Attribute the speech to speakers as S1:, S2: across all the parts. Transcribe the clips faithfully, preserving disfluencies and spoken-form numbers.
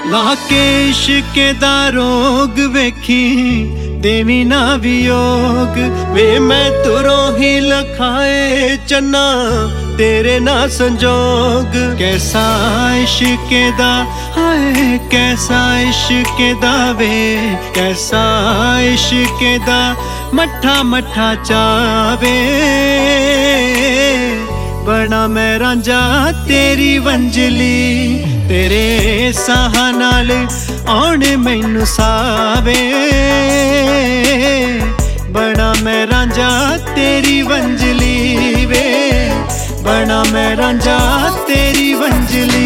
S1: लाके इश्के दा रोग वेखी देवी ना वियोग वे मैं तुरों ही लखाए चन्ना तेरे ना संजोग। कैसा इश्के दा हाय कैसा इश्के दा वे कैसा इश्के दा मठा मठा चावे। बना मैं रांझा तेरी वंजली तेरे साह नाल आउण मैनू सावे। बना मैं रांझा तेरी वंजली वे बना मैं रांझा तेरी वंजली।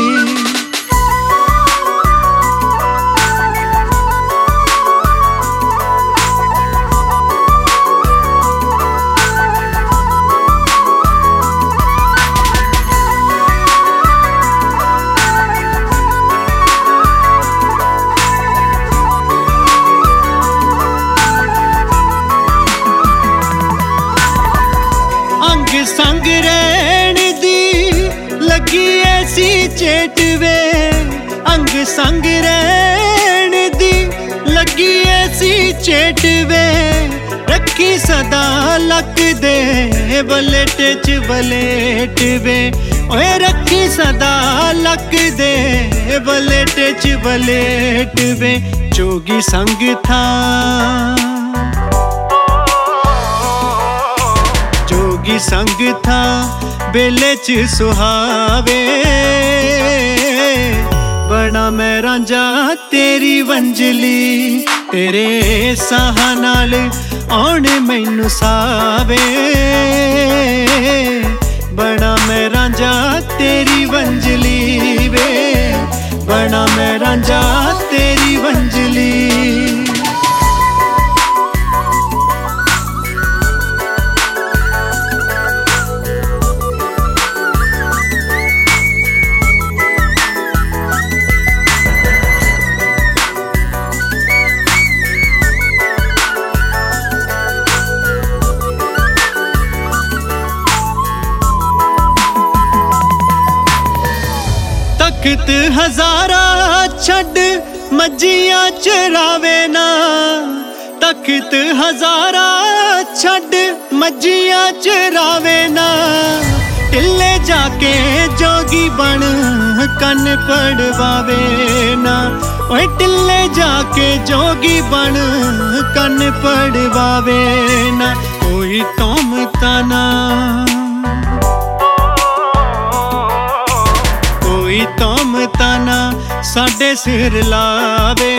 S1: संग रहन दी लगी ऐसी चेट वे अंग संग रहन दी लगी ऐसी चेट वे रखी सदा लक दे बलेट च बलेट वे ओए रखी सदा लक दे बलेट च बलेट वे। जोगी संग था जोगी संग था बेले च सुहावे। बना मैं रांझा तेरी वंजली तेरे साह नाल आउण मैनू सावे। बना मैं रांझा तेरी वंजली वे बना मैं रांझा तेरी वंजली। तख्त हजारा छड़ मज्जियां चरावे ना तख्त हजारा छड़ मज्जियां चरावे ना। टिल्ले जाके जोगी बन कन पड़वावे ना ओए टिल्ले जाके जोगी बन कन पड़वावे ना। कोई तुम तना कोई तुम तना साडे सिर लावे।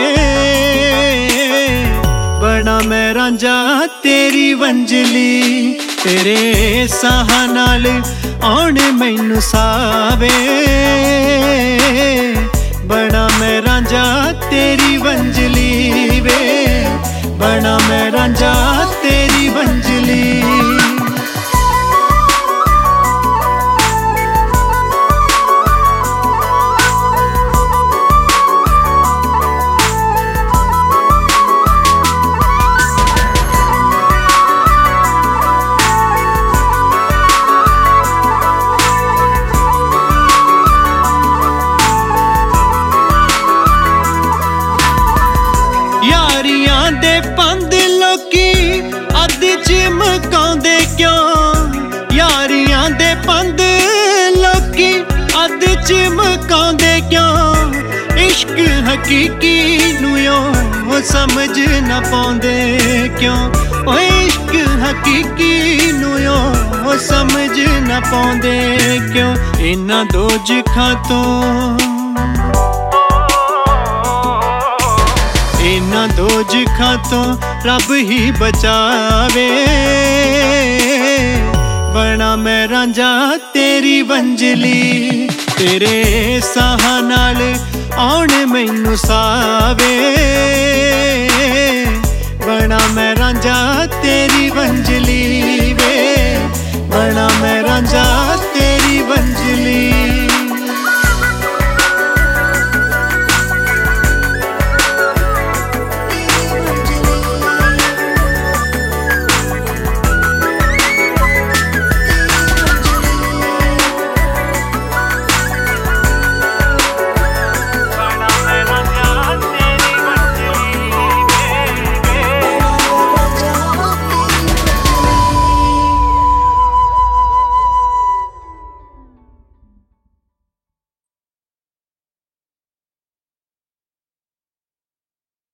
S1: बना मैं रांझा तेरी वंजली तेरे साह नाल आउण मैनू सावे। बना मैं रांझा तेरी वंजली वे बना मैं रांझा तेरी वंजली। यारियां दे पंद लोकी अध चिमकाउंदे क्यों यारियां दे पंद लोकी अध चिमकाउंदे क्यों। इश्क हकीकी नूं समझ न पाउंदे क्यों ओ इश्क हकीकी नूं समझ न पाउंदे क्यों। इन्हां दोजखां तों इन्हां दोजखां तो रब ही बचावे। बना मैं रांझा तेरी वंजली तेरे साह नाल आउण मैनू सावे।